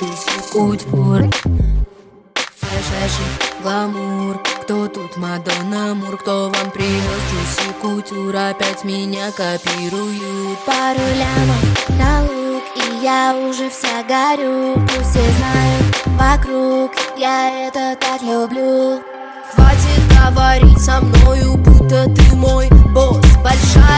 Juicy кутюр, фэшн, гламур. Кто тут Мадонна Мур? Кто вам принес Juicy кутюр? Опять меня копируют. Пару лямов на лук, и я уже вся горю. Пусть все знают вокруг, я это так люблю. Хватит говорить со мною, будто ты мой босс. Большая